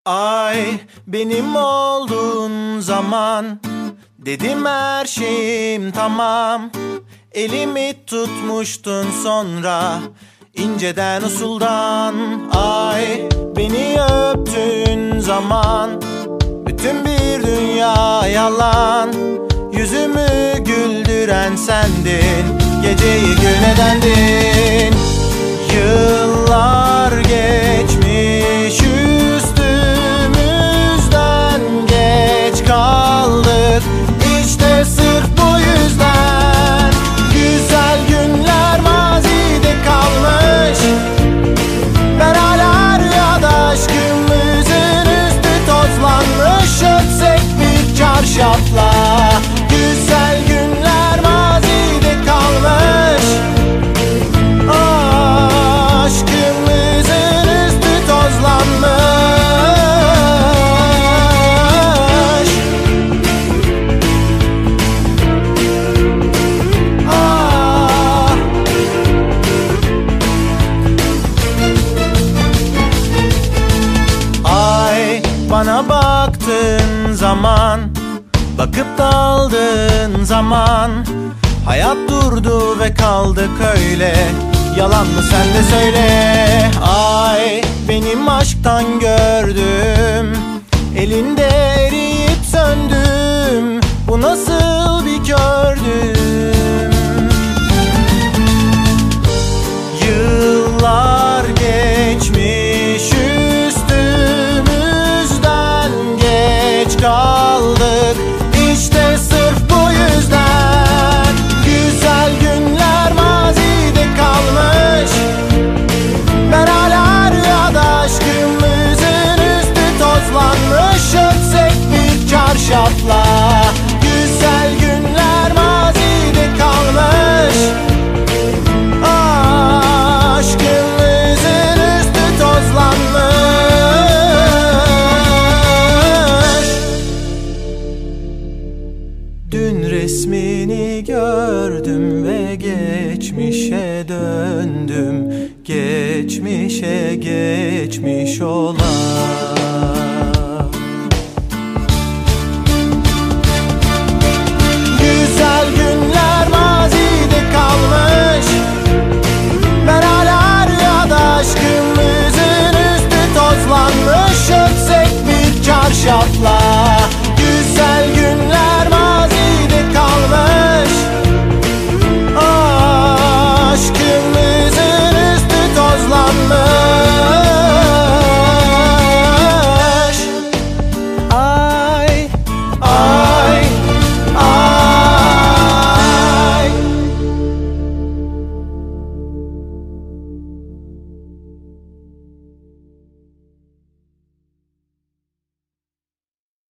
Ay benim olduğun zaman dedim her şeyim tamam. Elimi tutmuştun sonra inceden usuldan. Ay beni öptüğün zaman bütün bir dünya yalan. Yüzümü güldüren sendin, geceyi gün edendin. Yıllar geçmiş üstümüzden, geç kaldık işte sırf bu yüzden. Güzel günler mazide kalmış, ben hala rüyada aşkımızın üstü tozlanmış. Ötsek bir çarşafla, güzel günler mazide kalmış. Aşkımızın üstü tozlanmış. Ay bana baktığın zaman, bakıp daldığın zaman, hayat durdu ve kaldık öyle. Yalan mı sen de söyle. Ay benim aşktan gördüm, elinde eriyip söndüm. Bu nasıl bir kördüm. Yıllar geçmiş üstümüzden, geç kaldık işte sırf bu yüzden. Güzel günler mazide kalmış, ben hala rüyada aşkımızın üstü tozlanmış. Ötsek bir çarşafla, güzel günler mazide kalmış. Aşkımızın üstü tozlanmış. Dün resmini gördüm ve geçmişe döndüm. Geçmişe geçmiş olan.